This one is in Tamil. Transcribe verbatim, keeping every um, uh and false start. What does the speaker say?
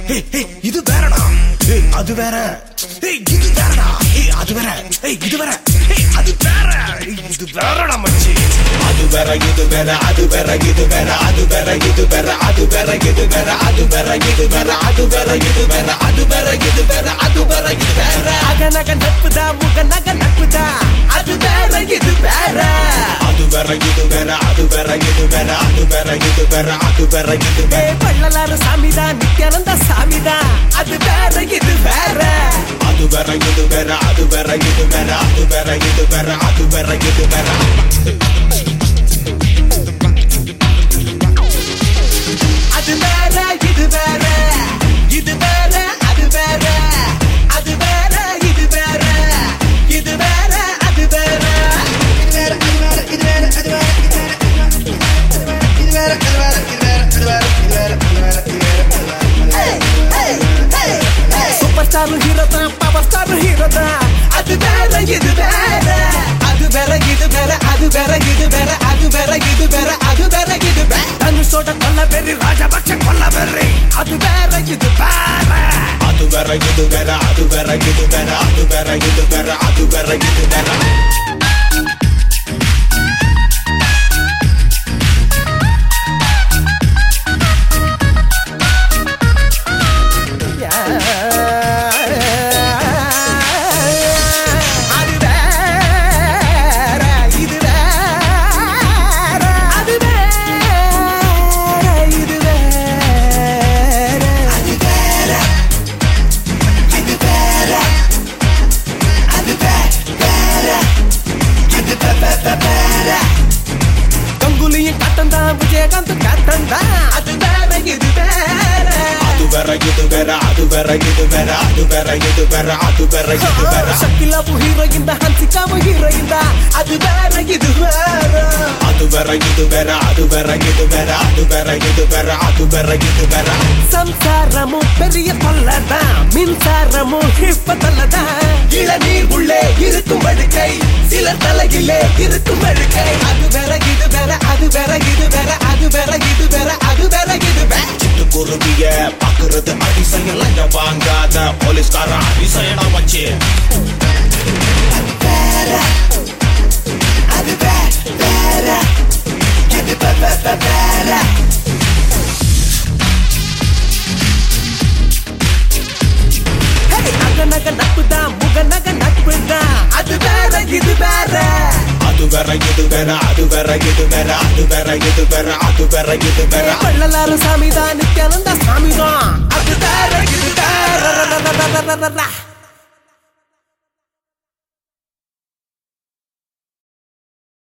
இது வேறடா, அது வேற, இது வேறடா, அது வேற, இது வேற, அது வேற, இது வேறடா மச்சி. அது வேற இது வேற, அது வேற இது வேற, அது வேற இது வேற, அது வேற இது வேற, அது வேற இது வேற, அது வேற இது வேற, அது வேற இது வேற, அது வேற இது வேற. அகநக நட்புதா முகநக நட்புதா, அது வேற இது வேற. அது வேற இது வேற, அது வேற இது வேற, அது வேற இது வேற, அது வேற இது வேற. பள்ளலாறு சாமிதா நித்யானந்த சாமிதா, அது வேற இது வேற. அது வேற இது வேற, அது வேற இது வேற, அது வேற இது வேற, அது வேற இது வேற. அது வேற இது வேற, இது வேற அது வேற, அது வேற இது வேற, இது வேற அது வேற. சூப்பர் ஸ்டார் ஹீரோ தான், பவர் ஸ்டார் ஹீரோ தான், அது வேற இது வேற. அது வேற இது வேற, அது வேற இது வேற, அது வேற இது வேற, அது வேற இது வேற. தனுஷோட கொல்லவெறி, ராஜபக்ஷ கொல்லவெறி, அது வேற இது வேற. அது வேற இது வேற, அது வேற இது வேற, அது வேற இது வேற, அது வேற இது வேற. விஜயகாந்த் காத்தந்தா, அது வேற இது வேற. அது வேற இது வேற, அது வேற இது வேற, அது வேற இது வேற, அது வேற இது வேற. ஷக்கிலாவு ஹீரோயின் தான், ஹன்சிகாவு ஹீரோயின் தான், அது வேற இது வேற. அது வேற இது வேற, அது வேற இது வேற, அது வேற இது வேற, அது வேற இது வேற. சம்சாரமும் பெரிய தொல்லதான், மின்சாரமும் இப்ப தொல்லதான். இளநீர் உள்ளே இருக்கும் படுக்கை, சில தலையிலே இருக்கும் படுக்கை. அது வேற இது வேற, அது வேற இது வேற, அது வேற இது வேற, அது வேற இது வேற. சிட்டுக்குருவிய பாக்குறது அதிசயம், லஞ்சம் வாங்காத போலீஸ்கார அதிசயம் வச்சு. அது வேற, அது வேற, வேற, இது வேற, வேற. அகநக நட்புதான், முகநக நட்புதான், அது வேற இது வேற. அது வேற இது வேற, அது வேற இது வேற, அது வேற இது வேற, அது வேற இது வேற. பள்ளலாறு சாமிதான், நித்யானந்த சாமிதான், அது வேற இது வேற.